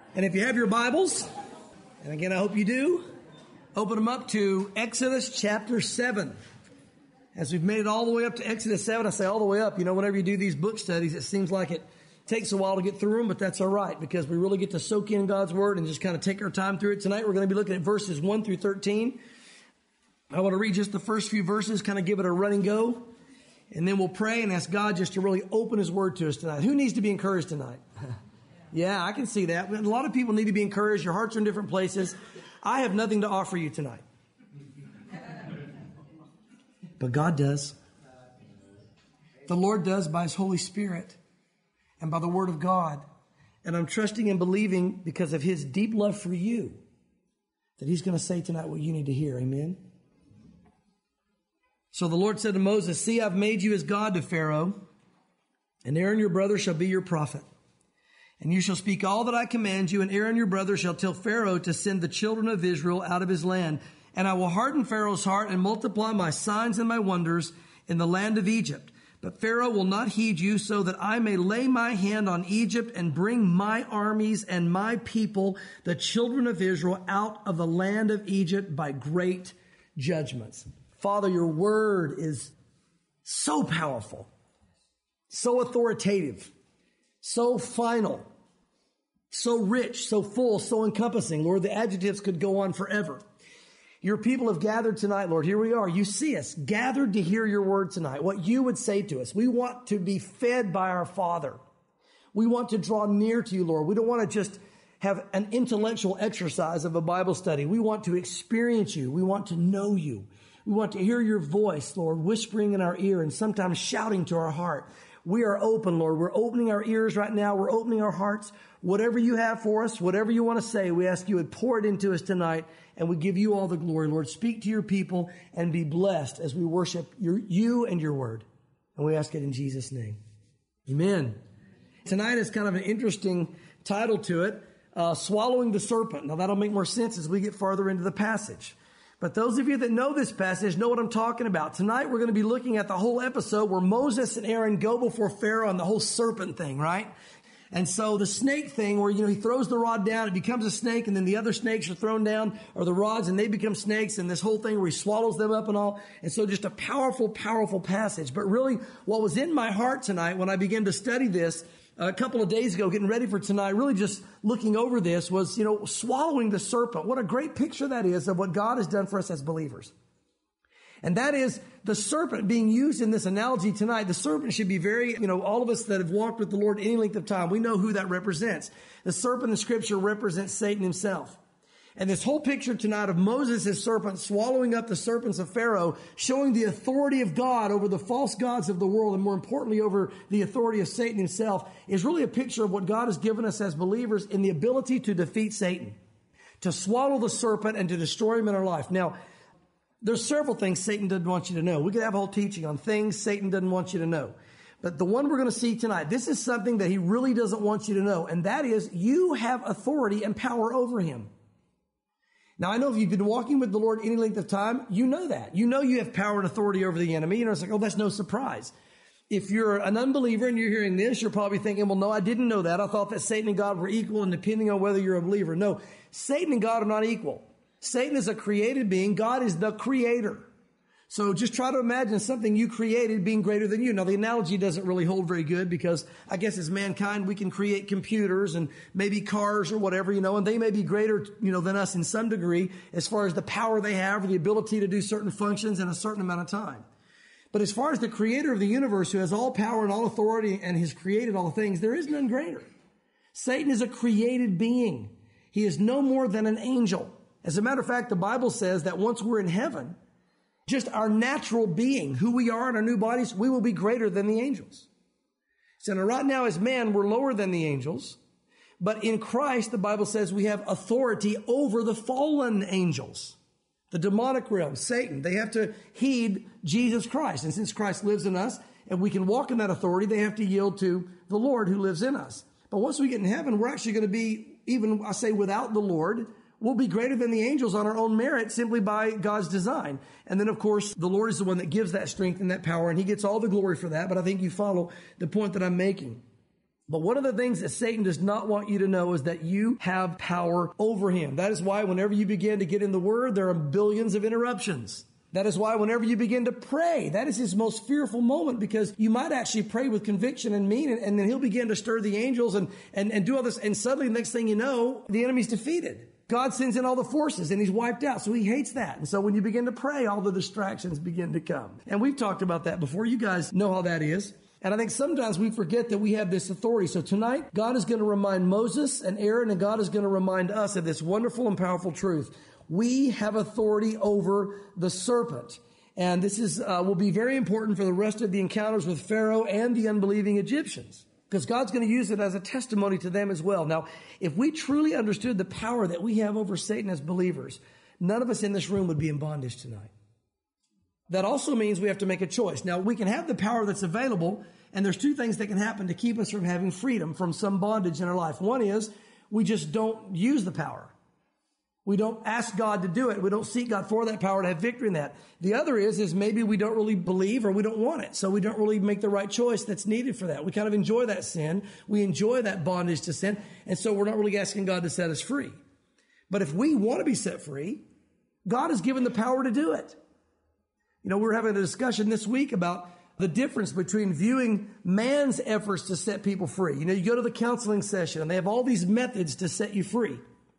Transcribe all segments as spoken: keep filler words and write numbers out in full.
And if you have your Bibles, and again, I hope you do, open them up to Exodus chapter seven. As we've made it all the way up to Exodus seven, I say all the way up. You know, whenever you do these book studies, it seems like it takes a while to get through them, but that's all right because we really get to soak in God's Word and just kind of take our time through it. Tonight, we're going to be looking at verses one through thirteen. I want to read just the first few verses, kind of give it a running go, and then we'll pray and ask God just to really open His Word to us tonight. Who needs to be encouraged tonight? Yeah, I can see that. A lot of people need to be encouraged. Your hearts are in different places. I have nothing to offer you tonight. But God does. The Lord does by His Holy Spirit and by the Word of God. And I'm trusting and believing because of His deep love for you that He's going to say tonight what you need to hear. Amen? So the Lord said to Moses, "See, I've made you as God to Pharaoh, and Aaron your brother shall be your prophet. And you shall speak all that I command you, and Aaron your brother shall tell Pharaoh to send the children of Israel out of his land. And I will harden Pharaoh's heart and multiply my signs and my wonders in the land of Egypt. But Pharaoh will not heed you, so that I may lay my hand on Egypt and bring my armies and my people, the children of Israel, out of the land of Egypt by great judgments." Father, your word is so powerful, so authoritative, so final, so rich, so full, so encompassing. Lord, the adjectives could go on forever. Your people have gathered tonight, Lord. Here we are. You see us gathered to hear your word tonight, what you would say to us. We want to be fed by our Father. We want to draw near to you, Lord. We don't want to just have an intellectual exercise of a Bible study. We want to experience you. We want to know you. We want to hear your voice, Lord, whispering in our ear and sometimes shouting to our heart. We are open, Lord. We're opening our ears right now. We're opening our hearts. Whatever you have for us, whatever you want to say, we ask you would pour it into us tonight, and we give you all the glory. Lord, speak to your people and be blessed as we worship your, you and your word. And we ask it in Jesus' name. Amen. Tonight is kind of an interesting title to it, uh, Swallowing the Serpent. Now, that'll make more sense as we get farther into the passage. But those of you that know this passage know what I'm talking about. Tonight we're going to be looking at the whole episode where Moses and Aaron go before Pharaoh on the whole serpent thing, right? And so the snake thing where, you know, he throws the rod down, it becomes a snake, and then the other snakes are thrown down, or the rods, and they become snakes, and this whole thing where he swallows them up and all. And so just a powerful, powerful passage. But really what was in my heart tonight when I began to study this a couple of days ago, getting ready for tonight, really just looking over this was, you know, swallowing the serpent. What a great picture that is of what God has done for us as believers. And that is the serpent being used in this analogy tonight. The serpent should be very, you know, all of us that have walked with the Lord any length of time, we know who that represents. The serpent in Scripture represents Satan himself. And this whole picture tonight of Moses' serpent swallowing up the serpents of Pharaoh, showing the authority of God over the false gods of the world, and more importantly over the authority of Satan himself, is really a picture of what God has given us as believers in the ability to defeat Satan, to swallow the serpent and to destroy him in our life. Now, there's several things Satan doesn't want you to know. We could have a whole teaching on things Satan doesn't want you to know. But the one we're going to see tonight, this is something that he really doesn't want you to know, and that is you have authority and power over him. Now, I know if you've been walking with the Lord any length of time, you know that. You know you have power and authority over the enemy. You know, it's like, oh, that's no surprise. If you're an unbeliever and you're hearing this, you're probably thinking, well, no, I didn't know that. I thought that Satan and God were equal, and depending on whether you're a believer. No, Satan and God are not equal. Satan is a created being. God is the creator. So just try to imagine something you created being greater than you. Now, the analogy doesn't really hold very good because I guess as mankind, we can create computers and maybe cars or whatever, you know, and they may be greater, you know, than us in some degree as far as the power they have or the ability to do certain functions in a certain amount of time. But as far as the creator of the universe who has all power and all authority and has created all things, there is none greater. Satan is a created being. He is no more than an angel. As a matter of fact, the Bible says that once we're in heaven, just our natural being, who we are in our new bodies, we will be greater than the angels. So now right now as man, we're lower than the angels. But in Christ, the Bible says we have authority over the fallen angels. The demonic realm, Satan, they have to heed Jesus Christ. And since Christ lives in us and we can walk in that authority, they have to yield to the Lord who lives in us. But once we get in heaven, we're actually going to be, even I say without the Lord, we'll be greater than the angels on our own merit simply by God's design. And then, of course, the Lord is the one that gives that strength and that power, and he gets all the glory for that. But I think you follow the point that I'm making. But one of the things that Satan does not want you to know is that you have power over him. That is why whenever you begin to get in the Word, there are billions of interruptions. That is why whenever you begin to pray, that is his most fearful moment, because you might actually pray with conviction and mean it, and then he'll begin to stir the angels and, and, and do all this. And suddenly, the next thing you know, the enemy's defeated. God sends in all the forces and he's wiped out. So he hates that. And so when you begin to pray, all the distractions begin to come. And we've talked about that before. You guys know how that is. And I think sometimes we forget that we have this authority. So tonight, God is going to remind Moses and Aaron, and God is going to remind us of this wonderful and powerful truth. We have authority over the serpent. And this is uh, will be very important for the rest of the encounters with Pharaoh and the unbelieving Egyptians, because God's going to use it as a testimony to them as well. Now, if we truly understood the power that we have over Satan as believers, none of us in this room would be in bondage tonight. That also means we have to make a choice. Now, we can have the power that's available, and there's two things that can happen to keep us from having freedom from some bondage in our life. One is we just don't use the power. We don't ask God to do it. We don't seek God for that power to have victory in that. The other is, is maybe we don't really believe or we don't want it. So we don't really make the right choice that's needed for that. We kind of enjoy that sin. We enjoy that bondage to sin. And so we're not really asking God to set us free. But if we want to be set free, God has given the power to do it. You know, we were having a discussion this week about the difference between viewing man's efforts to set people free. You know, you go to the counseling session and they have all these methods to set you free,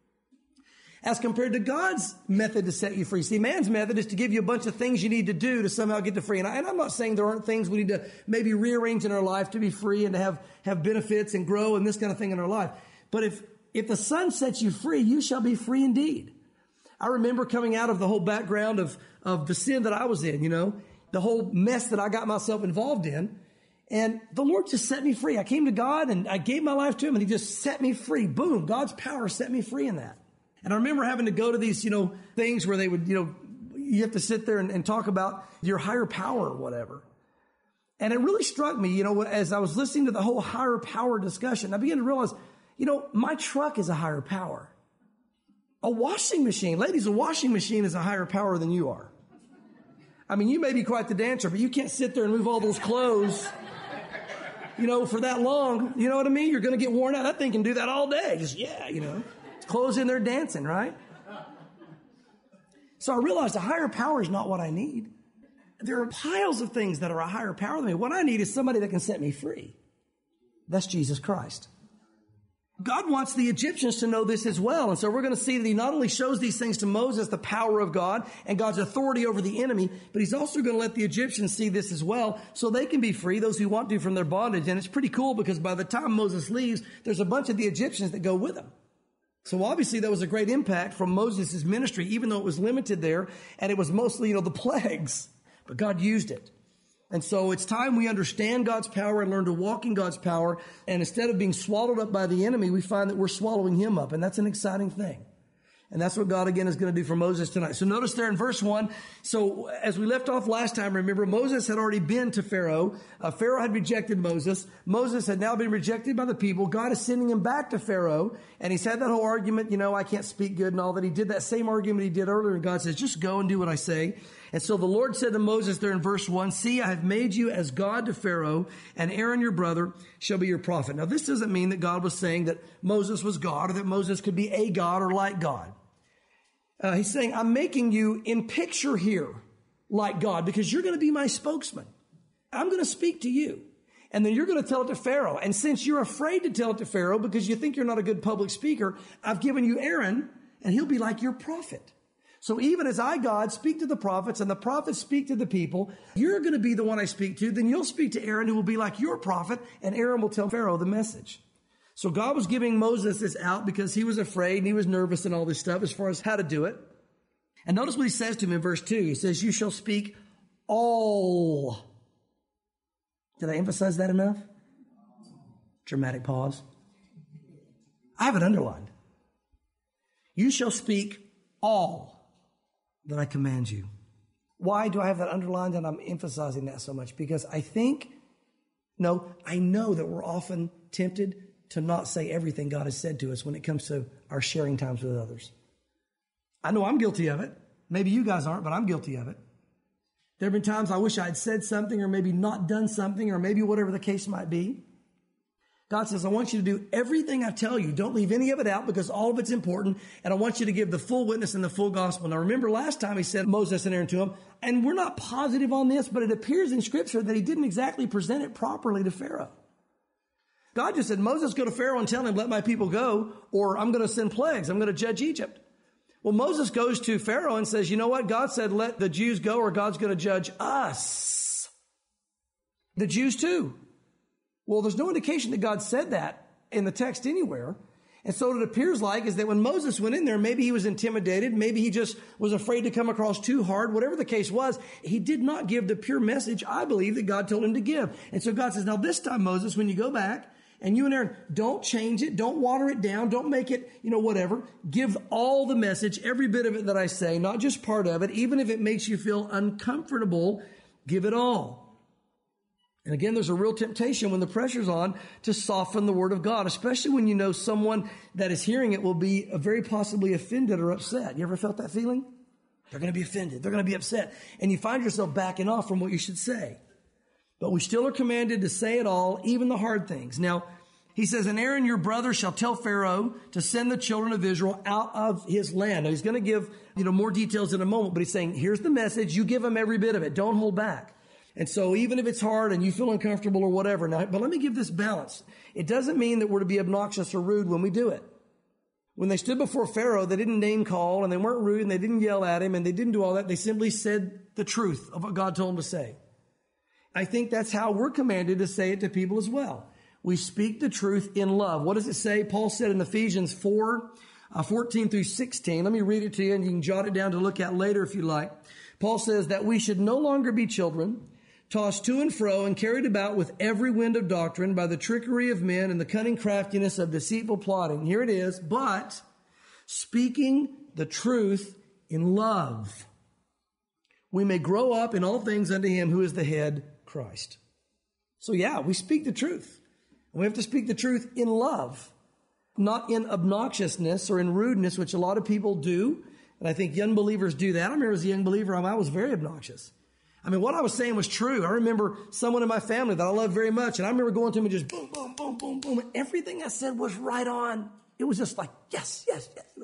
as compared to God's method to set you free. See, man's method is to give you a bunch of things you need to do to somehow get to free. And, I, and I'm not saying there aren't things we need to maybe rearrange in our life to be free and to have, have benefits and grow and this kind of thing in our life. But if, if the Son sets you free, you shall be free indeed. I remember coming out of the whole background of, of the sin that I was in, you know, the whole mess that I got myself involved in. And the Lord just set me free. I came to God and I gave my life to him and he just set me free. Boom. God's power set me free in that. And I remember having to go to these, you know, things where they would, you know, you have to sit there and, and talk about your higher power or whatever. And it really struck me, you know, as I was listening to the whole higher power discussion, I began to realize, you know, my truck is a higher power. A washing machine, ladies, a washing machine is a higher power than you are. I mean, you may be quite the dancer, but you can't sit there and move all those clothes, you know, for that long. You know what I mean? You're going to get worn out. That thing can do that all day. Just, yeah, you know. Clothes in there dancing, right? So I realized a higher power is not what I need. There are piles of things that are a higher power than me. What I need is somebody that can set me free. That's Jesus Christ. God wants the Egyptians to know this as well. And so we're going to see that he not only shows these things to Moses, the power of God and God's authority over the enemy, but he's also going to let the Egyptians see this as well so they can be free, those who want to, from their bondage. And it's pretty cool because by the time Moses leaves, there's a bunch of the Egyptians that go with him. So obviously that was a great impact from Moses' ministry, even though it was limited there and it was mostly, you know, the plagues, but God used it. And so it's time we understand God's power and learn to walk in God's power. And instead of being swallowed up by the enemy, we find that we're swallowing him up. And that's an exciting thing. And that's what God, again, is going to do for Moses tonight. So notice there in verse one, so as we left off last time, remember, Moses had already been to Pharaoh. Uh, Pharaoh had rejected Moses. Moses had now been rejected by the people. God is sending him back to Pharaoh. And he's had that whole argument, you know, I can't speak good and all that. He did that same argument he did earlier. And God says, just go and do what I say. And so the Lord said to Moses there in verse one, see, I have made you as God to Pharaoh, and Aaron your brother shall be your prophet. Now this doesn't mean that God was saying that Moses was God or that Moses could be a God or like God. Uh, he's saying, I'm making you in picture here like God because you're going to be my spokesman. I'm going to speak to you. And then you're going to tell it to Pharaoh. And since you're afraid to tell it to Pharaoh because you think you're not a good public speaker, I've given you Aaron and he'll be like your prophet. So even as I, God, speak to the prophets and the prophets speak to the people, you're going to be the one I speak to. Then you'll speak to Aaron who will be like your prophet and Aaron will tell Pharaoh the message. So God was giving Moses this out because he was afraid and he was nervous and all this stuff as far as how to do it. And notice what he says to him in verse two. He says, you shall speak all. Did I emphasize that enough? Dramatic pause. I have it underlined. You shall speak all that I command you. Why do I have that underlined and I'm emphasizing that so much? Because I think, no, I know that we're often tempted to not say everything God has said to us when it comes to our sharing times with others. I know I'm guilty of it. Maybe you guys aren't, but I'm guilty of it. There have been times I wish I had said something or maybe not done something or maybe whatever the case might be. God says, I want you to do everything I tell you. Don't leave any of it out because all of it's important. And I want you to give the full witness and the full gospel. Now, remember last time he said Moses and Aaron to him, and we're not positive on this, but it appears in Scripture that he didn't exactly present it properly to Pharaoh. God just said, Moses, go to Pharaoh and tell him, let my people go, or I'm going to send plagues. I'm going to judge Egypt. Well, Moses goes to Pharaoh and says, you know what? God said, let the Jews go or God's going to judge us. The Jews too. Well, there's no indication that God said that in the text anywhere. And so what it appears like is that when Moses went in there, maybe he was intimidated. Maybe he just was afraid to come across too hard. Whatever the case was, he did not give the pure message, I believe, that God told him to give. And so God says, now this time, Moses, when you go back and you and Aaron, don't change it. Don't water it down. Don't make it, you know, whatever. Give all the message, every bit of it that I say, not just part of it. Even if it makes you feel uncomfortable, give it all. And again, there's a real temptation when the pressure's on to soften the word of God, especially when you know someone that is hearing it will be very possibly offended or upset. You ever felt that feeling? They're going to be offended. They're going to be upset. And you find yourself backing off from what you should say. But we still are commanded to say it all, even the hard things. Now, he says, and Aaron, your brother, shall tell Pharaoh to send the children of Israel out of his land. Now, he's going to give, you know, more details in a moment, but he's saying, here's the message. You give them every bit of it. Don't hold back. And so even if it's hard and you feel uncomfortable or whatever, now, but let me give this balance. It doesn't mean that we're to be obnoxious or rude when we do it. When they stood before Pharaoh, they didn't name call and they weren't rude and they didn't yell at him and they didn't do all that. They simply said the truth of what God told them to say. I think that's how we're commanded to say it to people as well. We speak the truth in love. What does it say? Paul said in Ephesians four, uh, fourteen through sixteen. Let me read it to you and you can jot it down to look at later if you like. Paul says that we should no longer be children, tossed to and fro and carried about with every wind of doctrine by the trickery of men and the cunning craftiness of deceitful plotting. Here it is. But speaking the truth in love, we may grow up in all things unto him who is the head, Christ. So yeah, we speak the truth. We have to speak the truth in love, not in obnoxiousness or in rudeness, which a lot of people do. And I think young believers do that. I remember as a young believer, I was very obnoxious. I mean, what I was saying was true. I remember someone in my family that I love very much, and I remember going to him and just boom, boom, boom, boom, boom, and everything I said was right on. It was just like, yes, yes, yes. It was.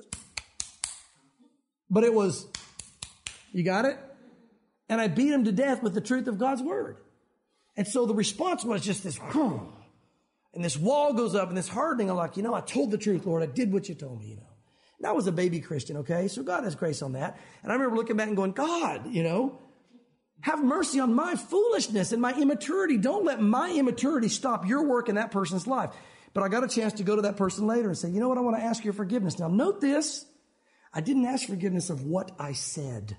But it was, you got it? And I beat him to death with the truth of God's word. And so the response was just this, boom, and this wall goes up and this hardening. I'm like, you know, I told the truth, Lord. I did what you told me, you know. And I was a baby Christian, okay? So God has grace on that. And I remember looking back and going, God, you know, have mercy on my foolishness and my immaturity. Don't let my immaturity stop your work in that person's life. But I got a chance to go to that person later and say, you know what? I want to ask your forgiveness. Now, note this. I didn't ask forgiveness of what I said.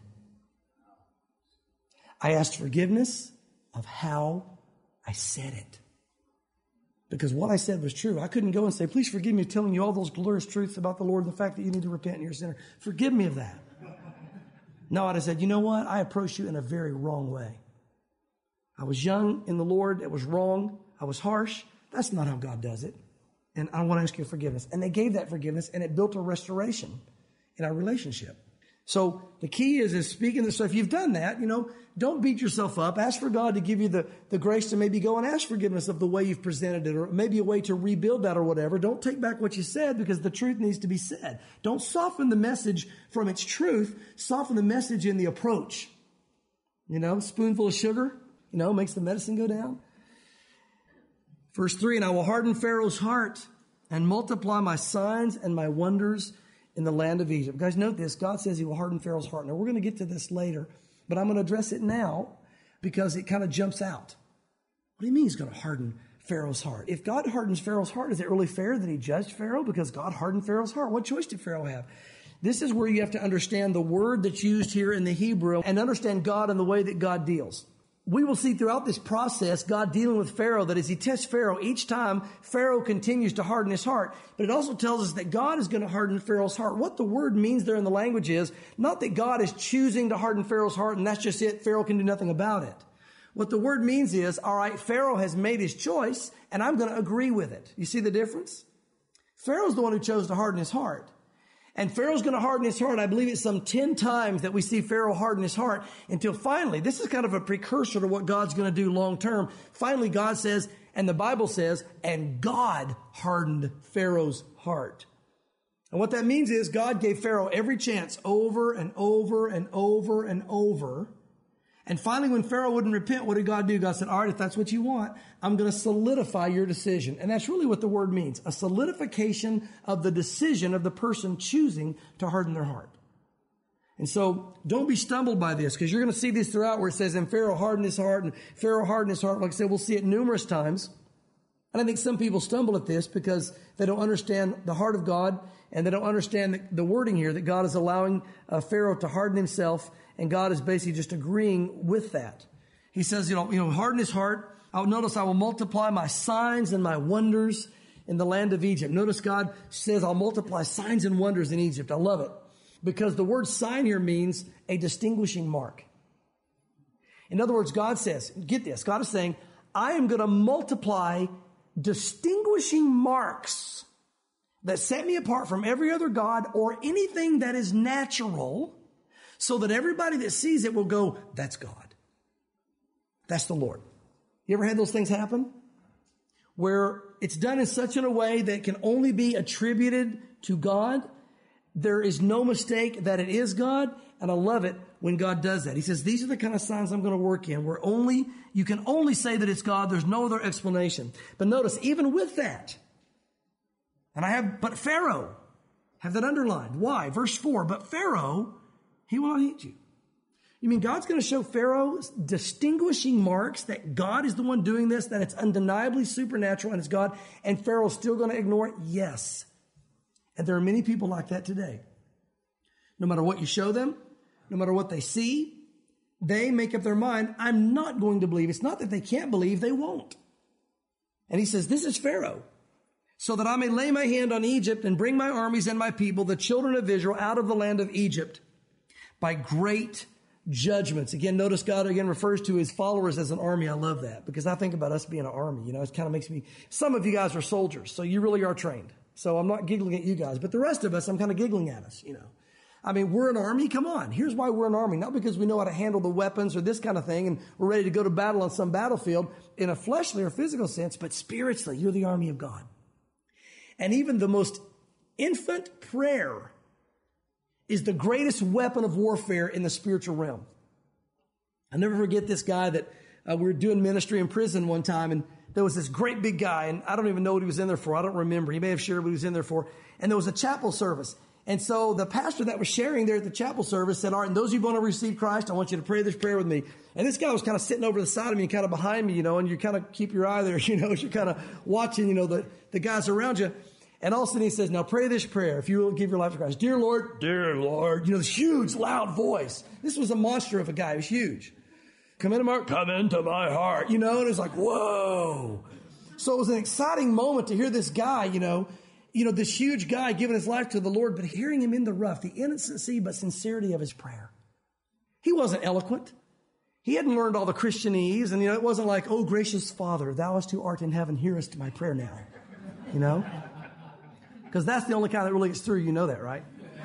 I asked forgiveness of how I said it. Because what I said was true. I couldn't go and say, please forgive me telling you all those glorious truths about the Lord and the fact that you need to repent and you're a sinner. Forgive me of that. No, I'd have said, you know what? I approached you in a very wrong way. I was young in the Lord. It was wrong. I was harsh. That's not how God does it. And I want to ask you forgiveness. And they gave that forgiveness, and it built a restoration in our relationship. So the key is, is speaking this. So if you've done that, you know, don't beat yourself up. Ask for God to give you the, the grace to maybe go and ask forgiveness of the way you've presented it, or maybe a way to rebuild that or whatever. Don't take back what you said, because the truth needs to be said. Don't soften the message from its truth. Soften the message in the approach. You know, spoonful of sugar, you know, makes the medicine go down. Verse three, and I will harden Pharaoh's heart and multiply my signs and my wonders in the land of Egypt. Guys, note this. God says he will harden Pharaoh's heart. Now, we're going to get to this later, but I'm going to address it now because it kind of jumps out. What do you mean he's going to harden Pharaoh's heart? If God hardens Pharaoh's heart, is it really fair that he judged Pharaoh because God hardened Pharaoh's heart? What choice did Pharaoh have? This is where you have to understand the word that's used here in the Hebrew and understand God and the way that God deals. We will see throughout this process, God dealing with Pharaoh, that as he tests Pharaoh, each time Pharaoh continues to harden his heart. But it also tells us that God is going to harden Pharaoh's heart. What the word means there in the language is not that God is choosing to harden Pharaoh's heart and that's just it. Pharaoh can do nothing about it. What the word means is, all right, Pharaoh has made his choice and I'm going to agree with it. You see the difference? Pharaoh's the one who chose to harden his heart. And Pharaoh's going to harden his heart. I believe it's some ten times that we see Pharaoh harden his heart until finally, this is kind of a precursor to what God's going to do long term. Finally, God says, And the Bible says, and God hardened Pharaoh's heart. And what that means is God gave Pharaoh every chance over and over and over and over. And finally, when Pharaoh wouldn't repent, what did God do? God said, all right, if that's what you want, I'm going to solidify your decision. And that's really what the word means. A solidification of the decision of the person choosing to harden their heart. And so don't be stumbled by this, because you're going to see this throughout where it says, and Pharaoh hardened his heart, and Pharaoh hardened his heart. Like I said, we'll see it numerous times. And I think some people stumble at this because they don't understand the heart of God, and they don't understand the, the wording here that God is allowing uh, Pharaoh to harden himself, and God is basically just agreeing with that. He says, you know, you know, harden his heart. I'll notice I will multiply my signs and my wonders in the land of Egypt. Notice God says, I'll multiply signs and wonders in Egypt. I love it, because the word sign here means a distinguishing mark. In other words, God says, get this, God is saying, I am going to multiply distinguishing marks that set me apart from every other God or anything that is natural, so that everybody that sees it will go, that's God. That's the Lord. You ever had those things happen? Where it's done in such a way that it can only be attributed to God. There is no mistake that it is God. And I love it when God does that. He says, these are the kind of signs I'm going to work in, where only, you can only say that it's God. There's no other explanation. But notice, even with that, and I have, but Pharaoh, have that underlined. Why? Verse four, but Pharaoh, he will not heed you. You mean God's going to show Pharaoh distinguishing marks that God is the one doing this, that it's undeniably supernatural and it's God, and Pharaoh's still going to ignore it? Yes. And there are many people like that today. No matter what you show them, no matter what they see, they make up their mind, I'm not going to believe. It's not that they can't believe, they won't. And he says, this is Pharaoh, so that I may lay my hand on Egypt and bring my armies and my people, the children of Israel, out of the land of Egypt by great judgments. Again, notice God again refers to his followers as an army. I love that, because I think about us being an army. You know, it kind of makes me, some of you guys are soldiers, so you really are trained. So I'm not giggling at you guys, but the rest of us, I'm kind of giggling at us, you know. I mean, we're an army. Come on. Here's why we're an army. Not because we know how to handle the weapons or this kind of thing, and we're ready to go to battle on some battlefield in a fleshly or physical sense, but spiritually, you're the army of God. And even the most infant prayer is the greatest weapon of warfare in the spiritual realm. I'll never forget this guy that uh, we were doing ministry in prison one time, and there was this great big guy, and I don't even know what he was in there for. I don't remember. He may have shared what he was in there for. And there was a chapel service. And so the pastor that was sharing there at the chapel service said, all right, and those of you who want to receive Christ, I want you to pray this prayer with me. And this guy was kind of sitting over the side of me and kind of behind me, you know, and you kind of keep your eye there, you know, as you're kind of watching, you know, the, the guys around you. And all of a sudden he says, now pray this prayer if you will give your life to Christ. Dear Lord, dear Lord, you know, this huge, loud voice. This was a monster of a guy. He was huge. Come into my, come into my heart, you know, and it was like, whoa. So it was an exciting moment to hear this guy, you know, you know, this huge guy giving his life to the Lord, but hearing him in the rough, the innocency but sincerity of his prayer. He wasn't eloquent. He hadn't learned all the Christianese, and, you know, it wasn't like, oh, gracious Father, thou who art in heaven, hearest my prayer now, you know, because that's the only kind that really gets through. You know that, right?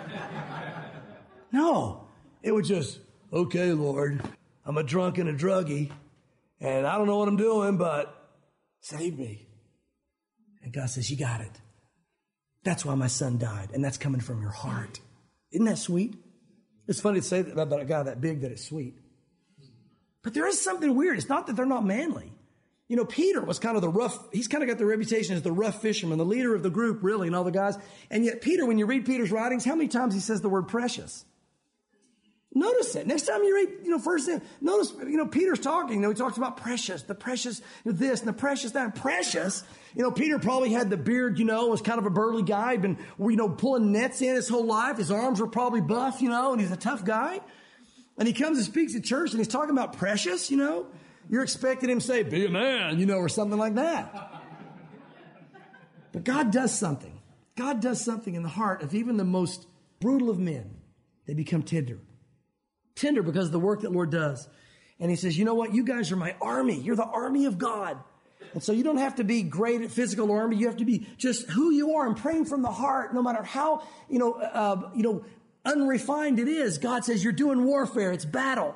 No, it was just, okay, Lord, I'm a drunk and a druggie, and I don't know what I'm doing, but save me. And God says, you got it. That's why my son died, and that's coming from your heart. Isn't that sweet? It's funny to say that about a guy that big that it's sweet. But there is something weird. It's not that they're not manly. You know, Peter was kind of the rough, he's kind of got the reputation as the rough fisherman, the leader of the group, really, and all the guys. And yet Peter, when you read Peter's writings, how many times he says the word precious? Notice it. Next time you read, you know, first thing, notice, you know, Peter's talking, you know, he talks about precious, the precious, you know, this and the precious that, and precious. You know, Peter probably had the beard, you know, was kind of a burly guy, been, you know, pulling nets in his whole life. His arms were probably buff, you know, and he's a tough guy. And he comes and speaks at church and he's talking about precious, you know. You're expecting him to say, be a man, you know, or something like that. But God does something. God does something in the heart of even the most brutal of men. They become tender. Tender because of the work that Lord does. And he says, you know what? You guys are my army. You're the army of God. And so you don't have to be great at physical army. You have to be just who you are and praying from the heart, no matter how, you know, uh, you know, unrefined it is. God says you're doing warfare. It's battle.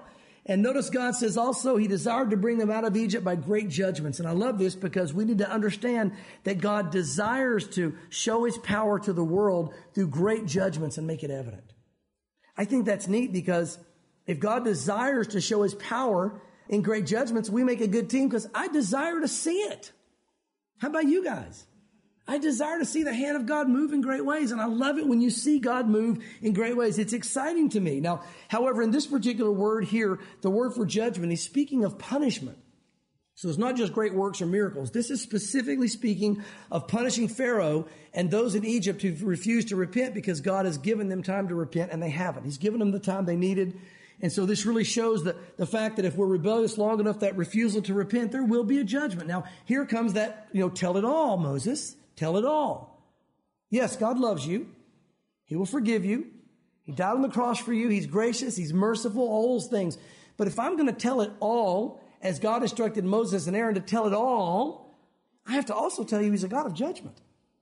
And notice God says also he desired to bring them out of Egypt by great judgments. And I love this because we need to understand that God desires to show his power to the world through great judgments and make it evident. I think that's neat because if God desires to show his power in great judgments, we make a good team because I desire to see it. How about you guys? I desire to see the hand of God move in great ways. And I love it when you see God move in great ways. It's exciting to me. Now, however, in this particular word here, the word for judgment, he's speaking of punishment. So it's not just great works or miracles. This is specifically speaking of punishing Pharaoh and those in Egypt who refused to repent because God has given them time to repent and they haven't. He's given them the time they needed. And so this really shows that the fact that if we're rebellious long enough, that refusal to repent, there will be a judgment. Now, here comes that, you know, tell it all, Moses. Tell it all. Yes, God loves you. He will forgive you. He died on the cross for you. He's gracious. He's merciful, all those things. But if I'm going to tell it all, as God instructed Moses and Aaron to tell it all, I have to also tell you he's a God of judgment.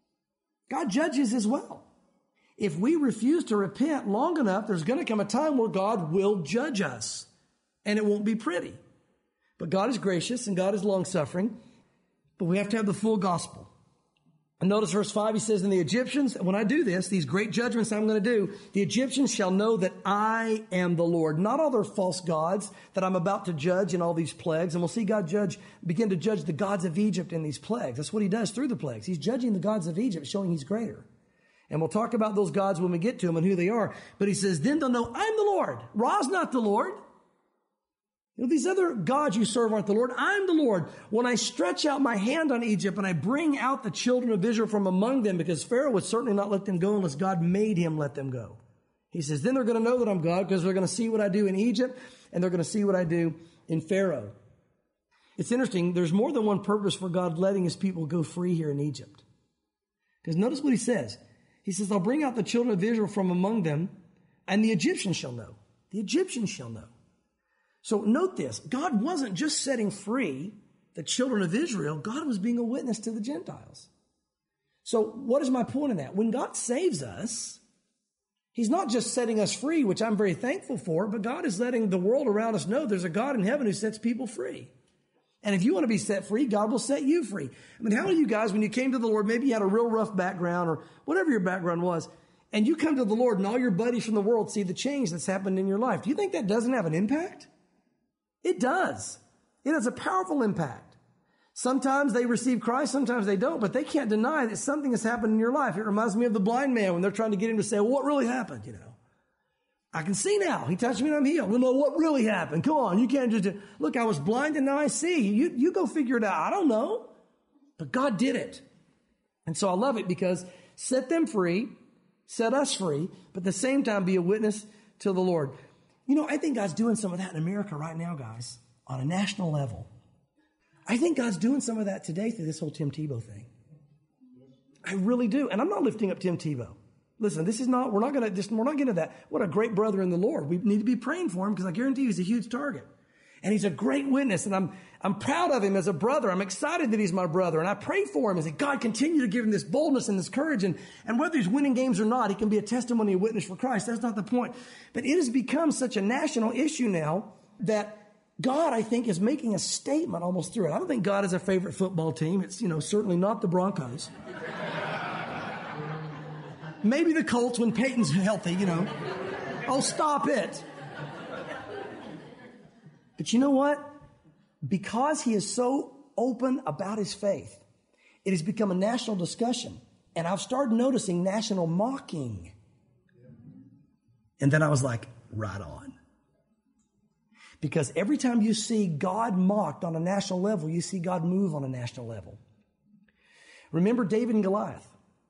God judges as well. If we refuse to repent long enough, there's going to come a time where God will judge us. And it won't be pretty. But God is gracious and God is long-suffering. But we have to have the full gospel. And notice verse five, he says, and the Egyptians, when I do this, these great judgments I'm going to do, the Egyptians shall know that I am the Lord, not all their false gods that I'm about to judge in all these plagues. And we'll see God judge, begin to judge the gods of Egypt in these plagues. That's what he does through the plagues. He's judging the gods of Egypt, showing he's greater. And we'll talk about those gods when we get to them and who they are. But he says, then they'll know I'm the Lord. Ra's not the Lord. You know, these other gods you serve aren't the Lord. I'm the Lord. When I stretch out my hand on Egypt and I bring out the children of Israel from among them, because Pharaoh would certainly not let them go unless God made him let them go. He says, then they're going to know that I'm God because they're going to see what I do in Egypt and they're going to see what I do in Pharaoh. It's interesting. There's more than one purpose for God letting his people go free here in Egypt. Because notice what he says. He says, I'll bring out the children of Israel from among them and the Egyptians shall know. The Egyptians shall know. So note this, God wasn't just setting free the children of Israel. God was being a witness to the Gentiles. So what is my point in that? When God saves us, he's not just setting us free, which I'm very thankful for, but God is letting the world around us know there's a God in heaven who sets people free. And if you want to be set free, God will set you free. I mean, how many of you guys, when you came to the Lord, maybe you had a real rough background or whatever your background was, and you come to the Lord and all your buddies from the world see the change that's happened in your life. Do you think that doesn't have an impact? It does. It has a powerful impact. Sometimes they receive Christ, sometimes they don't, but they can't deny that something has happened in your life. It reminds me of the blind man when they're trying to get him to say, well, what really happened? You know, I can see now. He touched me and I'm healed. Well, no, what really happened? Come on. You can't just, look, I was blind and now I see. You, you go figure it out. I don't know. But God did it. And so I love it because set them free, set us free, but at the same time be a witness to the Lord. You know, I think God's doing some of that in America right now, guys, on a national level. I think God's doing some of that today through this whole Tim Tebow thing. I really do. And I'm not lifting up Tim Tebow. Listen, this is not, we're not going to, we're not getting to that. What a great brother in the Lord. We need to be praying for him because I guarantee you he's a huge target. And he's a great witness. And I'm, I'm proud of him as a brother. I'm excited that he's my brother. And I pray for him and say, God, continue to give him this boldness and this courage. And, and whether he's winning games or not, he can be a testimony and witness for Christ. That's not the point. But it has become such a national issue now that God, I think, is making a statement almost through it. I don't think God has a favorite football team. It's, you know, certainly not the Broncos. Maybe the Colts when Peyton's healthy, you know. Oh, stop it. But you know what? Because he is so open about his faith, it has become a national discussion. And I've started noticing national mocking. And then I was like, right on. Because every time you see God mocked on a national level, you see God move on a national level. Remember David and Goliath.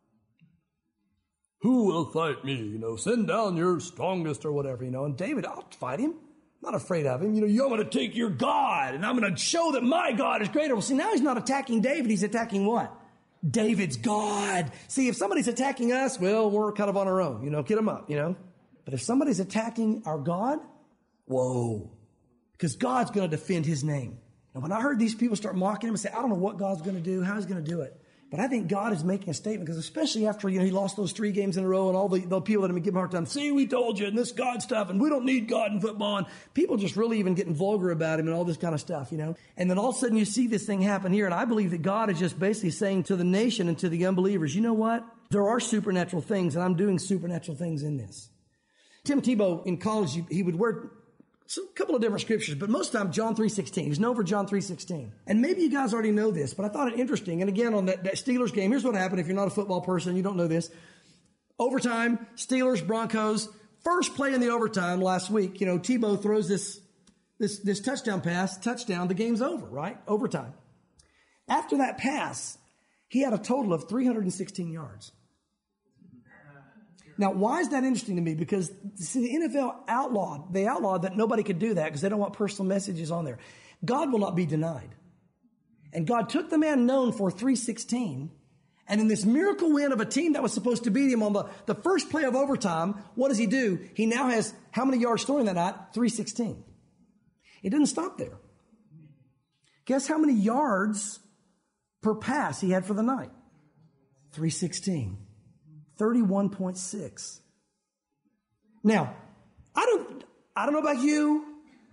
Who will fight me? You know, send down your strongest or whatever, you know. And David, I'll fight him. I'm not afraid of him. You know, you're going to take your God and I'm going to show that my God is greater. Well, see, now he's not attacking David. He's attacking what? David's God. See, if somebody's attacking us, well, we're kind of on our own. You know, get them up, you know. But if somebody's attacking our God, whoa. Because God's going to defend his name. And when I heard these people start mocking him and say, I don't know what God's going to do, how he's going to do it, But I think God is making a statement, because especially after, you know, he lost those three games in a row and all the, the people that have been giving him a hard time, see, we told you, and this God stuff, and we don't need God in football. And people just really even getting vulgar about him and all this kind of stuff, you know. And then all of a sudden you see this thing happen here. And I believe that God is just basically saying to the nation and to the unbelievers, you know what? There are supernatural things, and I'm doing supernatural things in this. Tim Tebow in college, he would wear a couple of different scriptures, but most of the time John three sixteen. He's known for John three sixteen. And maybe you guys already know this, but I thought it interesting. And again, on that, that Steelers game, here's what happened if you're not a football person, you don't know this. Overtime, Steelers, Broncos, first play in the overtime last week, you know, Tebow throws this, this, this touchdown pass, touchdown, the game's over, right? Overtime. After that pass, he had a total of three hundred sixteen yards. Now, why is that interesting to me? Because see, the N F L outlawed, they outlawed that nobody could do that because they don't want personal messages on there. God will not be denied. And God took the man known for three sixteen, and in this miracle win of a team that was supposed to beat him on the, the first play of overtime, what does he do? He now has how many yards throwing that night? three sixteen. It didn't stop there. Guess how many yards per pass he had for the night? three sixteen. thirty-one point six. Now, I don't, I don't know about you,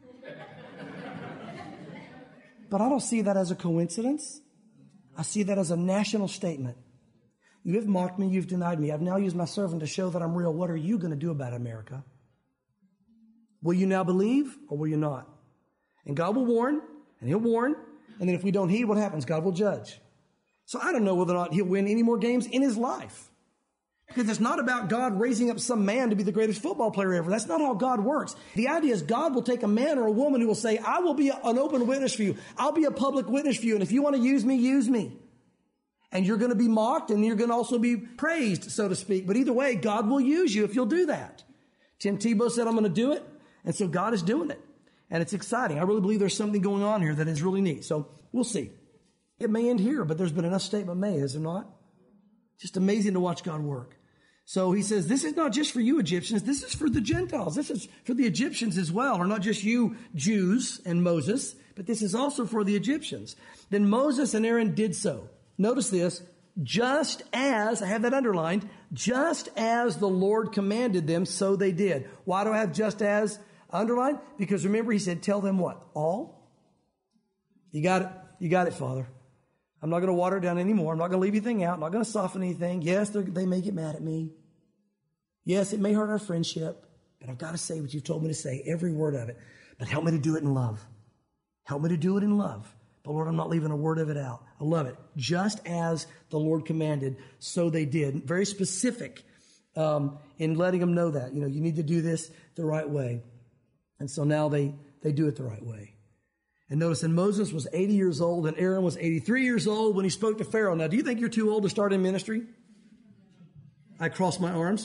but I don't see that as a coincidence. I see that as a national statement. You have mocked me, you've denied me. I've now used my servant to show that I'm real. What are you going to do about it, America? Will you now believe or will you not? And God will warn, and he'll warn, and then if we don't heed, what happens? God will judge. So I don't know whether or not he'll win any more games in his life. Because it's not about God raising up some man to be the greatest football player ever. That's not how God works. The idea is God will take a man or a woman who will say, I will be an open witness for you. I'll be a public witness for you. And if you want to use me, use me. And you're going to be mocked and you're going to also be praised, so to speak. But either way, God will use you if you'll do that. Tim Tebow said, I'm going to do it. And so God is doing it. And it's exciting. I really believe there's something going on here that is really neat. So we'll see. It may end here, but there's been enough statement made, is there not? Just amazing to watch God work. So he says, this is not just for you Egyptians. This is for the Gentiles. This is for the Egyptians as well, or not just you Jews and Moses, but this is also for the Egyptians. Then Moses and Aaron did so. Notice this, just as, I have that underlined, just as the Lord commanded them, so they did. Why do I have just as underlined? Because remember, he said, tell them what? All? You got it. You got it, Father. I'm not going to water it down anymore. I'm not going to leave anything out. I'm not going to soften anything. Yes, they may get mad at me. Yes, it may hurt our friendship, but I've got to say what you've told me to say, every word of it. But help me to do it in love. Help me to do it in love. But Lord, I'm not leaving a word of it out. I love it. Just as the Lord commanded, so they did. Very specific um, in letting them know that. You know, you need to do this the right way. And so now they, they do it the right way. And notice, and Moses was eighty years old and Aaron was eighty-three years old when he spoke to Pharaoh. Now, do you think you're too old to start in ministry? I cross my arms.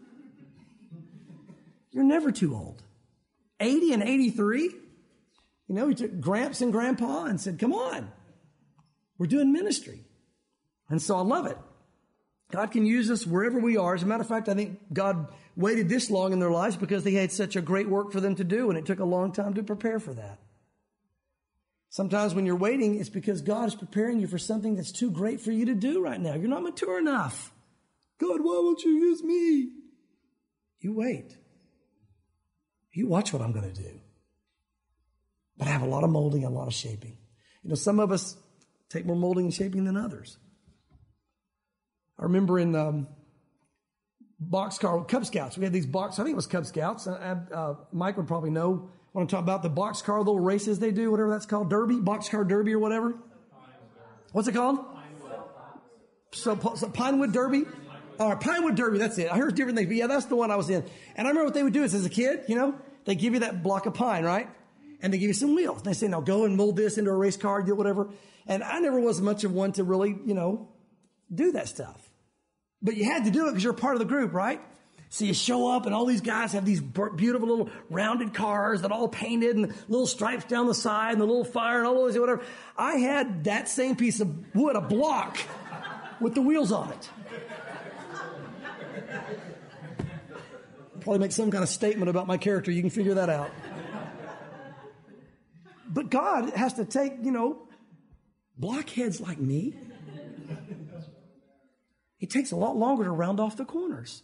You're never too old. eighty and eighty-three? You know, he took Gramps and Grandpa and said, come on, we're doing ministry. And so I love it. God can use us wherever we are. As a matter of fact, I think God waited this long in their lives because they had such a great work for them to do, and it took a long time to prepare for that. Sometimes when you're waiting, it's because God is preparing you for something that's too great for you to do right now. You're not mature enough. God, why won't you use me? You wait. You watch what I'm going to do. But I have a lot of molding, a lot of shaping. You know, some of us take more molding and shaping than others. I remember in um, boxcar, Cub Scouts, we had these box, I think it was Cub Scouts. Uh, uh, Mike would probably know what I'm talking about, the boxcar little races they do, whatever that's called, derby, boxcar derby or whatever. What's it called? So, so Pinewood Derby? All right, Pinewood Derby, that's it. I heard different things, but yeah, that's the one I was in. And I remember what they would do is as a kid, you know, they give you that block of pine, right? And they give you some wheels. And they say, now go and mold this into a race car, do whatever. And I never was much of one to really, you know, do that stuff. But you had to do it because you're part of the group, right? So you show up and all these guys have these beautiful little rounded cars that all painted and little stripes down the side and the little fire and all those, whatever. I had that same piece of wood, a block with the wheels on it. Probably make some kind of statement about my character. You can figure that out. But God has to take, you know, blockheads like me it takes a lot longer to round off the corners.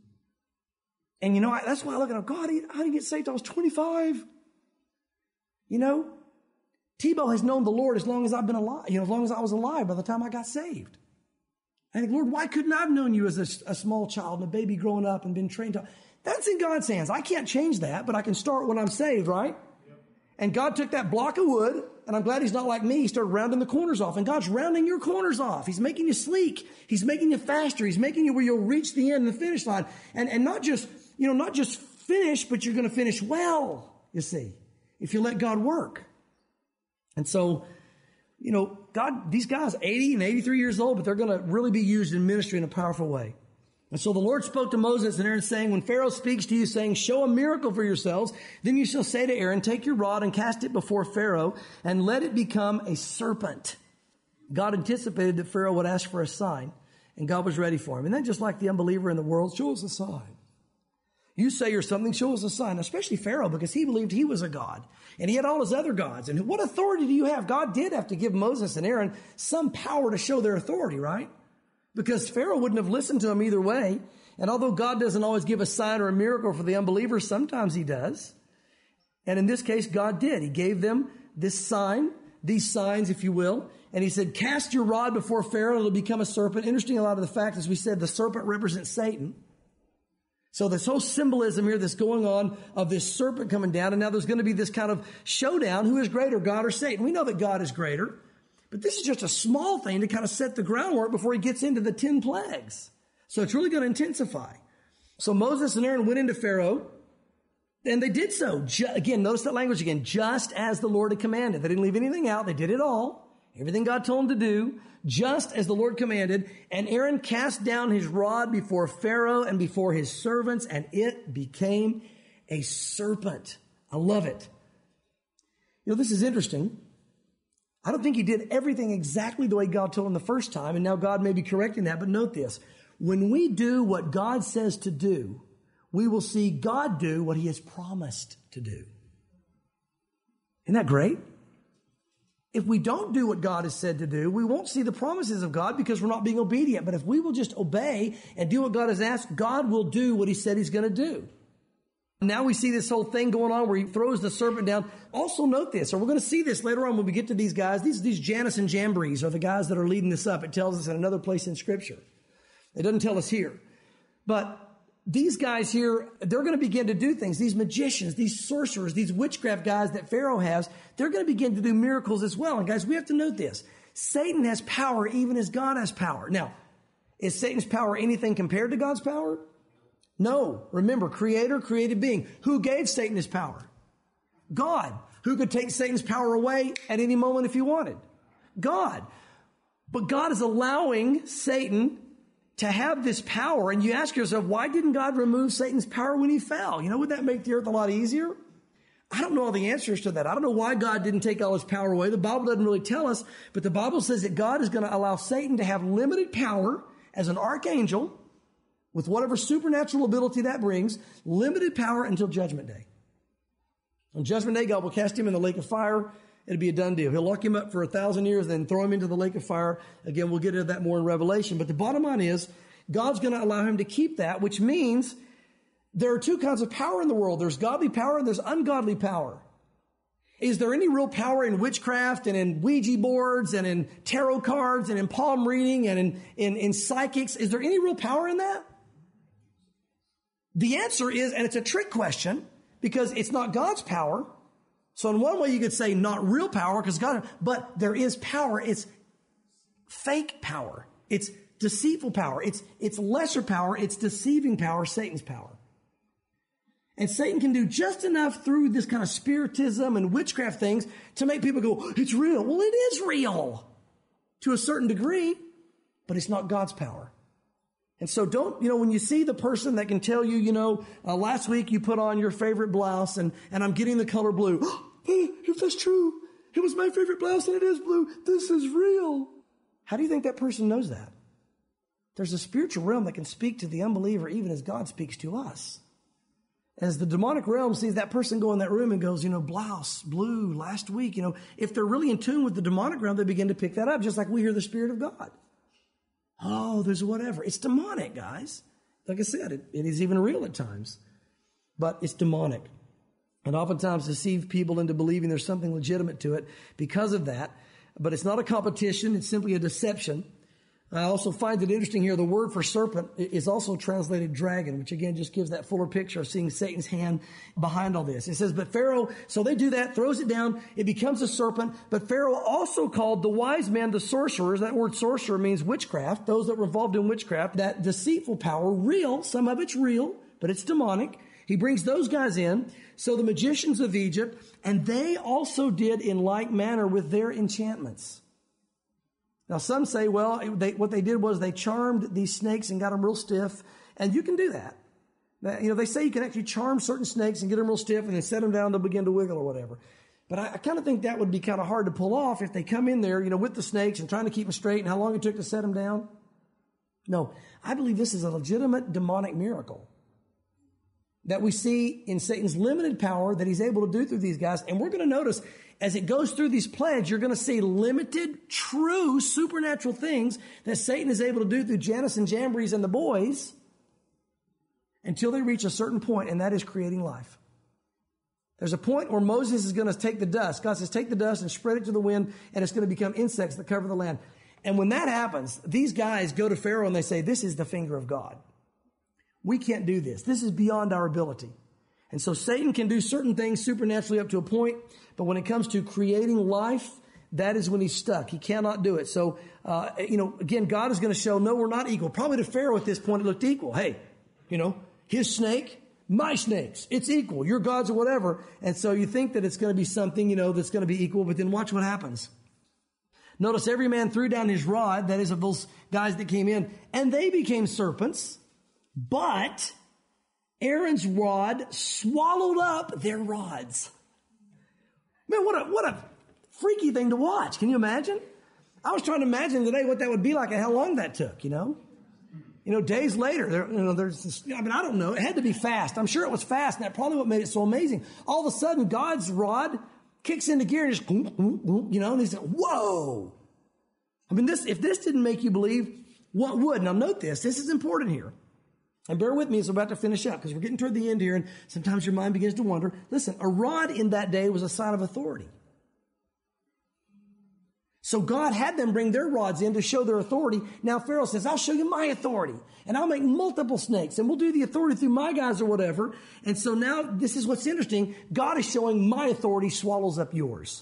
And you know, I, that's why I look at him, God, I didn't get saved till I was twenty-five. You know, Tebow has known the Lord as long as I've been alive, you know, as long as I was alive by the time I got saved. I think, Lord, why couldn't I have known you as a, a small child and a baby growing up and been trained to... That's in God's hands. I can't change that, but I can start when I'm saved, right? Yep. And God took that block of wood, and I'm glad he's not like me. He started rounding the corners off, and God's rounding your corners off. He's making you sleek. He's making you faster. He's making you where you'll reach the end, the finish line. And, and not just, you know, not just finish, but you're going to finish well, you see, if you let God work. And so, you know, God, these guys, eighty and eighty-three years old, but they're going to really be used in ministry in a powerful way. And so the Lord spoke to Moses and Aaron saying, when Pharaoh speaks to you saying, show a miracle for yourselves, then you shall say to Aaron, take your rod and cast it before Pharaoh and let it become a serpent. God anticipated that Pharaoh would ask for a sign, and God was ready for him. And then just like the unbeliever in the world, show us a sign. You say you're something, show us a sign, especially Pharaoh, because he believed he was a god. And he had all his other gods. And what authority do you have? God did have to give Moses and Aaron some power to show their authority, right? Because Pharaoh wouldn't have listened to him either way. And although God doesn't always give a sign or a miracle for the unbeliever, sometimes he does. And in this case, God did. He gave them this sign, these signs, if you will. And he said, cast your rod before Pharaoh, it'll become a serpent. Interesting, a lot of the fact, as we said, the serpent represents Satan. So this whole symbolism here that's going on of this serpent coming down, and now there's going to be this kind of showdown. Who is greater, God or Satan? We know that God is greater, but this is just a small thing to kind of set the groundwork before he gets into the ten plagues. So it's really going to intensify. So Moses and Aaron went into Pharaoh, and they did so. Ju- again, notice that language again, just as the Lord had commanded. They didn't leave anything out. They did it all. Everything God told them to do, just as the Lord commanded. And Aaron cast down his rod before Pharaoh and before his servants, and it became a serpent. I love it. You know, this is interesting. I don't think he did everything exactly the way God told him the first time, and now God may be correcting that, but note this. When we do what God says to do, we will see God do what he has promised to do. Isn't that great? If we don't do what God has said to do, we won't see the promises of God because we're not being obedient. But if we will just obey and do what God has asked, God will do what he said he's going to do. Now we see this whole thing going on where he throws the serpent down. Also note this, or we're going to see this later on when we get to these guys. These, these Jannes and Jambres are the guys that are leading this up. It tells us in another place in Scripture. It doesn't tell us here. But these guys here, they're going to begin to do things. These magicians, these sorcerers, these witchcraft guys that Pharaoh has, they're going to begin to do miracles as well. And guys, we have to note this. Satan has power even as God has power. Now, is Satan's power anything compared to God's power? No. Remember, creator, created being. Who gave Satan his power? God. Who could take Satan's power away at any moment if he wanted? God. But God is allowing Satan to have this power, and you ask yourself, why didn't God remove Satan's power when he fell? You know, would that make the earth a lot easier? I don't know all the answers to that. I don't know why God didn't take all his power away. The Bible doesn't really tell us, but the Bible says that God is going to allow Satan to have limited power as an archangel with whatever supernatural ability that brings, limited power until Judgment Day. On Judgment Day, God will cast him in the lake of fire. It'll be a done deal. He'll lock him up for a thousand years, then throw him into the lake of fire. Again, we'll get into that more in Revelation. But the bottom line is, God's going to allow him to keep that, which means there are two kinds of power in the world. There's godly power and there's ungodly power. Is there any real power in witchcraft and in Ouija boards and in tarot cards and in palm reading and in, in, in psychics? Is there any real power in that? The answer is, and it's a trick question, because it's not God's power. So in one way you could say not real power because God, but there is power. It's fake power. It's deceitful power. It's, it's lesser power. It's deceiving power, Satan's power. And Satan can do just enough through this kind of spiritism and witchcraft things to make people go, it's real. Well, it is real to a certain degree, but it's not God's power. And so don't, you know, when you see the person that can tell you, you know, uh, last week you put on your favorite blouse and, and I'm getting the color blue. Hey, if that's true, it was my favorite blouse and it is blue. This is real. How do you think that person knows that? There's a spiritual realm that can speak to the unbeliever even as God speaks to us. As the demonic realm sees that person go in that room and goes, you know, blouse, blue, last week, you know, if they're really in tune with the demonic realm, they begin to pick that up just like we hear the Spirit of God. Oh, there's whatever. It's demonic, guys. Like I said, it, it is even real at times. But it's demonic. And oftentimes deceive people into believing there's something legitimate to it because of that. But it's not a competition. It's simply a deception. I also find it interesting here, the word for serpent is also translated dragon, which again just gives that fuller picture of seeing Satan's hand behind all this. It says, but Pharaoh, so they do that, throws it down, it becomes a serpent. But Pharaoh also called the wise men the sorcerers. That word sorcerer means witchcraft, those that were involved in witchcraft, that deceitful power, real, some of it's real, but it's demonic. He brings those guys in. So the magicians of Egypt, and they also did in like manner with their enchantments. Now, some say, well, they, what they did was they charmed these snakes and got them real stiff. And you can do that. You know, they say you can actually charm certain snakes and get them real stiff and then set them down, they'll begin to wiggle or whatever. But I, I kind of think that would be kind of hard to pull off if they come in there, you know, with the snakes and trying to keep them straight and how long it took to set them down. No, I believe this is a legitimate demonic miracle that we see in Satan's limited power that he's able to do through these guys. And we're going to notice as it goes through these plagues, you're going to see limited, true, supernatural things that Satan is able to do through Jannes and Jambres and the boys until they reach a certain point, and that is creating life. There's a point where Moses is going to take the dust. God says, take the dust and spread it to the wind, and it's going to become insects that cover the land. And when that happens, these guys go to Pharaoh and they say, this is the finger of God. We can't do this. This is beyond our ability. And so Satan can do certain things supernaturally up to a point, but when it comes to creating life, that is when he's stuck. He cannot do it. So, uh, you know, again, God is going to show, no, we're not equal. Probably to Pharaoh at this point, it looked equal. Hey, you know, his snake, my snakes, it's equal. Your gods or whatever. And so you think that it's going to be something, you know, that's going to be equal, but then watch what happens. Notice every man threw down his rod, that is of those guys that came in, and they became serpents. But Aaron's rod swallowed up their rods. Man, what a, what a freaky thing to watch. Can you imagine? I was trying to imagine today what that would be like and how long that took, you know? You know, days later, there, you know, there's this, I mean, I don't know. It had to be fast. I'm sure it was fast, and that's probably what made it so amazing. All of a sudden, God's rod kicks into gear and just, you know, and he said, whoa. I mean, this, if this didn't make you believe, what would? Now note this, this is important here. And bear with me as we're about to finish up because we're getting toward the end here and sometimes your mind begins to wander. Listen, a rod in that day was a sign of authority. So God had them bring their rods in to show their authority. Now Pharaoh says, I'll show you my authority and I'll make multiple snakes and we'll do the authority through my guys or whatever. And so now this is what's interesting. God is showing my authority swallows up yours.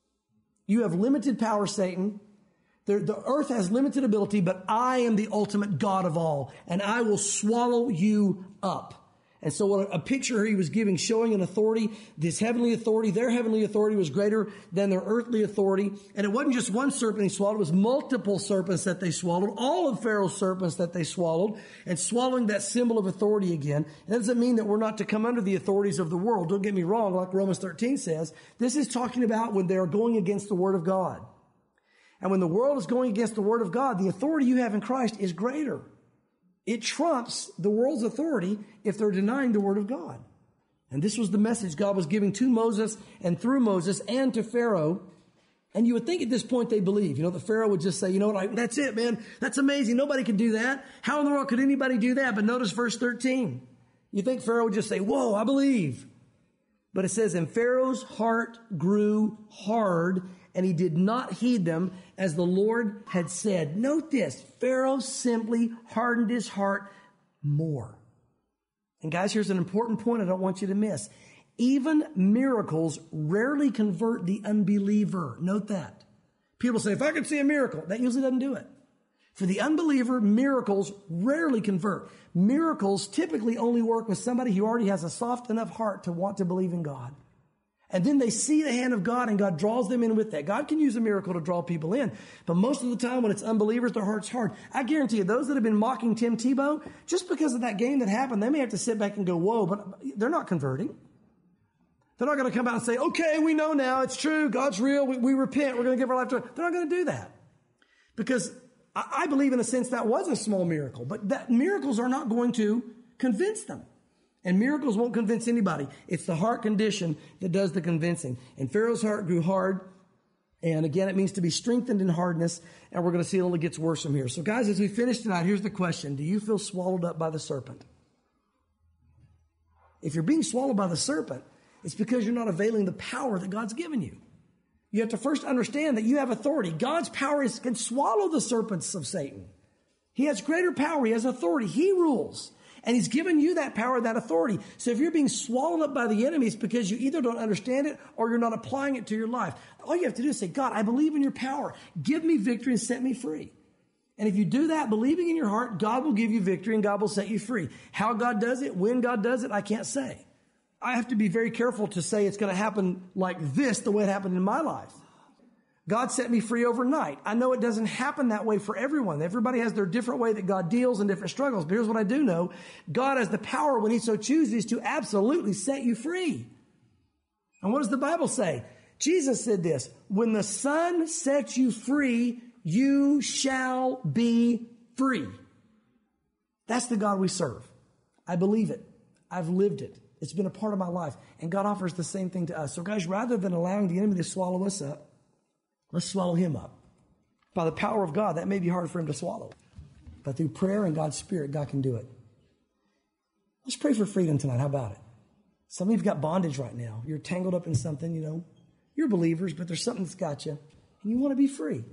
You have limited power, Satan. The, the earth has limited ability, but I am the ultimate God of all, and I will swallow you up. And so what a, a picture he was giving, showing an authority, this heavenly authority, their heavenly authority was greater than their earthly authority. And it wasn't just one serpent he swallowed, it was multiple serpents that they swallowed, all of Pharaoh's serpents that they swallowed, and swallowing that symbol of authority again. And that doesn't mean that we're not to come under the authorities of the world. Don't get me wrong, like Romans thirteen says. This is talking about when they are going against the word of God. And when the world is going against the word of God, the authority you have in Christ is greater. It trumps the world's authority if they're denying the word of God. And this was the message God was giving to Moses and through Moses and to Pharaoh. And you would think at this point they believe, you know, the Pharaoh would just say, you know what, that's it, man. That's amazing. Nobody could do that. How in the world could anybody do that? But notice verse thirteen. You think Pharaoh would just say, whoa, I believe. But it says, and Pharaoh's heart grew hard, and he did not heed them as the Lord had said. Note this, Pharaoh simply hardened his heart more. And guys, here's an important point I don't want you to miss. Even miracles rarely convert the unbeliever. Note that. People say, if I could see a miracle, that usually doesn't do it. For the unbeliever, miracles rarely convert. Miracles typically only work with somebody who already has a soft enough heart to want to believe in God. And then they see the hand of God and God draws them in with that. God can use a miracle to draw people in. But most of the time when it's unbelievers, their heart's hard. I guarantee you, those that have been mocking Tim Tebow, just because of that game that happened, they may have to sit back and go, whoa, but they're not converting. They're not going to come out and say, okay, we know now, it's true, God's real, we, we repent, we're going to give our life to Him. They're not going to do that. Because I, I believe in a sense that was a small miracle, but that miracles are not going to convince them. And miracles won't convince anybody. It's the heart condition that does the convincing. And Pharaoh's heart grew hard, And again, it means to be strengthened in hardness. And we're going to see it gets worse from here. So guys, as we finish tonight, here's the question. Do you feel swallowed up by the serpent? If you're being swallowed by the serpent, it's because you're not availing the power that God's given you. You have to first understand that you have authority. God's power is, can swallow the serpents of Satan. He has greater power. He has authority. He rules. And he's given you that power, that authority. So if you're being swallowed up by the enemy, it's because you either don't understand it or you're not applying it to your life. All you have to do is say, God, I believe in your power. Give me victory and set me free. And if you do that, believing in your heart, God will give you victory and God will set you free. How God does it, when God does it, I can't say. I have to be very careful to say it's going to happen like this, the way it happened in my life. God set me free overnight. I know it doesn't happen that way for everyone. Everybody has their different way that God deals in different struggles. But here's what I do know. God has the power when he so chooses to absolutely set you free. And what does the Bible say? Jesus said this, when the Son sets you free, you shall be free. That's the God we serve. I believe it. I've lived it. It's been a part of my life. And God offers the same thing to us. So guys, rather than allowing the enemy to swallow us up, let's swallow him up. By the power of God, that may be hard for him to swallow. But through prayer and God's Spirit, God can do it. Let's pray for freedom tonight. How about it? Some of you've got bondage right now. You're tangled up in something, you know. You're believers, but there's something that's got you. And you want to be free.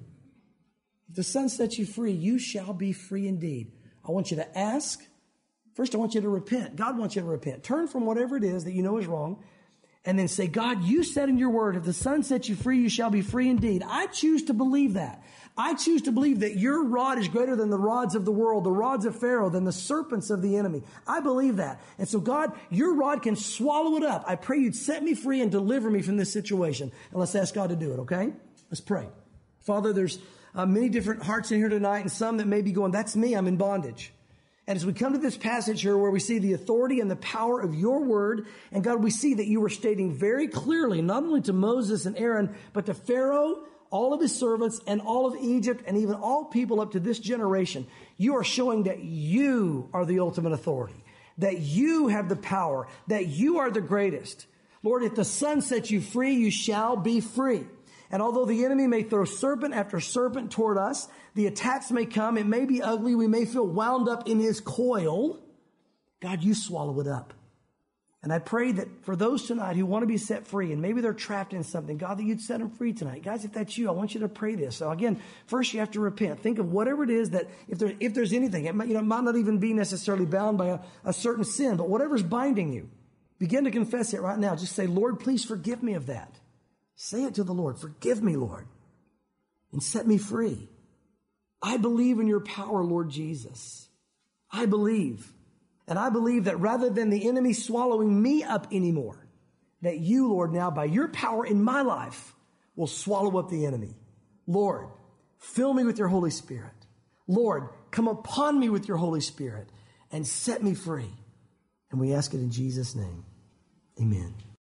If the Son sets you free, you shall be free indeed. I want you to ask. First, I want you to repent. God wants you to repent. Turn from whatever it is that you know is wrong. And then say, God, you said in your word, if the Son sets you free, you shall be free indeed. I choose to believe that. I choose to believe that your rod is greater than the rods of the world, the rods of Pharaoh, than the serpents of the enemy. I believe that. And so, God, your rod can swallow it up. I pray you'd set me free and deliver me from this situation. And let's ask God to do it, okay? Let's pray. Father, there's uh, many different hearts in here tonight, and some that may be going, that's me, I'm in bondage. And as we come to this passage here where we see the authority and the power of your word, and God, we see that you were stating very clearly, not only to Moses and Aaron, but to Pharaoh, all of his servants, and all of Egypt, and even all people up to this generation, you are showing that you are the ultimate authority, that you have the power, that you are the greatest. Lord, if the Son sets you free, you shall be free. And although the enemy may throw serpent after serpent toward us, the attacks may come, it may be ugly, we may feel wound up in his coil. God, you swallow it up. And I pray that for those tonight who want to be set free, and maybe they're trapped in something, God, that you'd set them free tonight. Guys, if that's you, I want you to pray this. So again, first you have to repent. Think of whatever it is that, if there, if there's anything, it might, you know, it might not even be necessarily bound by a, a certain sin, but whatever's binding you, begin to confess it right now. Just say, Lord, please forgive me of that. Say it to the Lord. Forgive me, Lord, and set me free. I believe in your power, Lord Jesus. I believe. And I believe that rather than the enemy swallowing me up anymore, that you, Lord, now by your power in my life will swallow up the enemy. Lord, fill me with your Holy Spirit. Lord, come upon me with your Holy Spirit and set me free. And we ask it in Jesus' name. Amen.